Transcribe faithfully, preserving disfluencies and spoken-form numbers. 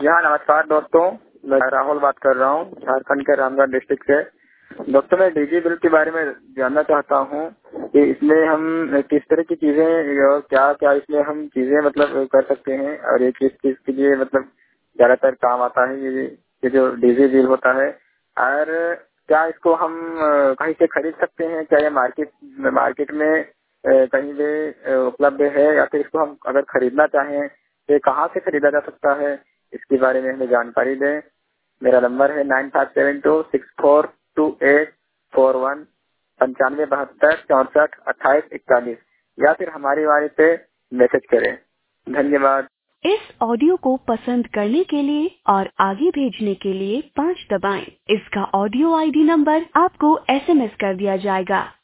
यहाँ नमस्कार दोस्तों, मैं राहुल बात कर रहा हूँ झारखंड के रामगढ़ डिस्ट्रिक्ट से। दोस्तों मैं डीजी बिल के बारे में जानना चाहता हूँ कि इसमें हम किस तरह की चीजें और क्या क्या इसमें हम चीजें मतलब कर सकते हैं और ये किस चीज के लिए मतलब ज्यादातर काम आता है ये ये जो डीजी बिल होता है। और क्या इसको हम कहीं से खरीद सकते हैं? क्या ये मार्केट मार्केट में कहीं भी उपलब्ध है या फिर इसको हम अगर खरीदना चाहें तो कहाँ से खरीदा जा सकता है? इसके बारे में हमें जानकारी दें। मेरा नंबर है nine five seven two six four two eight four one पंचानवे बहत्तर चौसठ अट्ठाईस इकतालीस या फिर हमारी वाणी पे मैसेज करें। धन्यवाद। इस ऑडियो को पसंद करने के लिए और आगे भेजने के लिए पाँच दबाएं। इसका ऑडियो आईडी नंबर आपको एसएमएस कर दिया जाएगा।